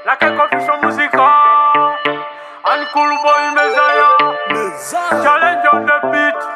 La que confusion musical. And cool boy Messiah. Challenge on the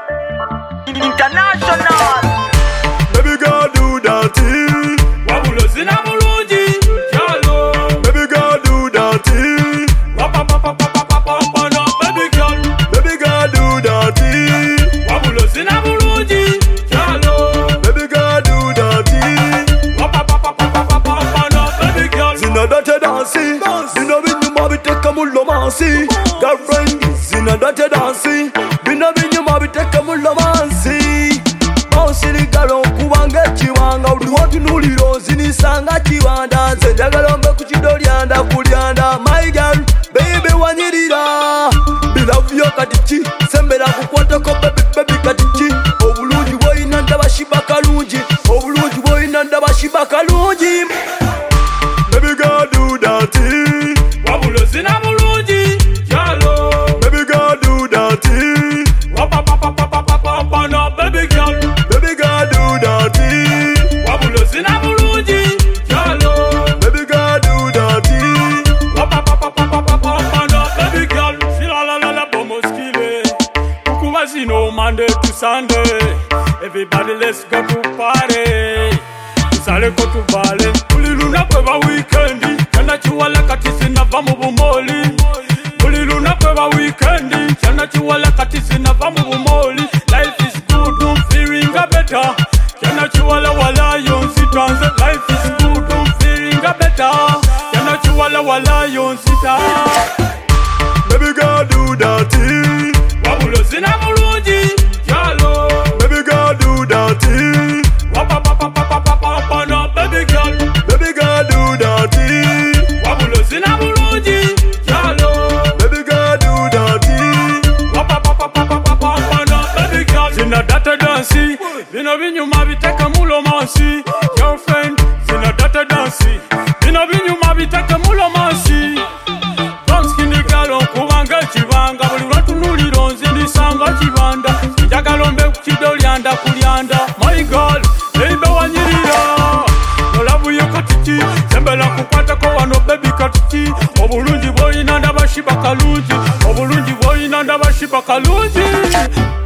beat. International. Baby girl do that thing. Wabulo zina mulungi. Jalo. Baby girl do that thing. Papa papa papa papa papa. Baby girl. Baby girl do that thing. Wabulo zina mulungi. Jalo. Baby girl do that thing. Papa papa papa papa. Baby girl. Zina date dansi. Bino binyu mabiteka mulo mansi. Girlfriend zina date dansi. Bino binyu mabiteka mulo mansi. Sirigalo kubanga chiwanga uliwatu nuliro zinisanga chiwanda Zenjagalo mbe kuchidolyanda kulyanda My girl, baby wanyirira Love yo katichi, sembera kukwatako baby baby katichi Obulungi boyina ndabashiba kalungi Obulungi boyina ndabashiba kalungi Baby girl do that thing Wabulo zina mulungi Jalo Baby girl do that thing Papa papa papa papa no baby girl Baby girl do that thing Wabulo zina mulungi Jalo Baby girl do that thing Papa papa papa papa no baby girl Sila la la la bomoskile Kukuwa zino Monday to Sunday Everybody let's go to party Usale ko tubale Uliluna kweba weekendi Chana chiwala katisi na vamu bumoli Uliluna kweba weekendi Chana chiwala katisi na vamu bumoli Life is good, I'm feeling better Chana chiwala wala yonsi transe Life is good, I'm feeling better Chana chiwala wala yonsi transe Baby girl do that thing Wabulo zina mulungi Jalo Baby girl do that thing Papa papa papa papa no baby girl Baby girl do that thing Wabulo zina mulungi Jalo Baby girl do that thing Papa papa papa papa no baby girl Zina data dansi Bino binyuma biteka mulo mansi Girlfriend Zina data dansi Bino binyuma biteka mulo mansi Don't skinny girl on kubanga chibanga Buli watu nuliro nzindisanga chibanda Njagalo mbe kuchidolyanda kulyanda My God Baby wanyirira Nolabu yo katiki Sembela kukwata ko wano baby katiki Obulungi boyina ndabashiba kalungi Obulungi boyina ndabashiba kalungi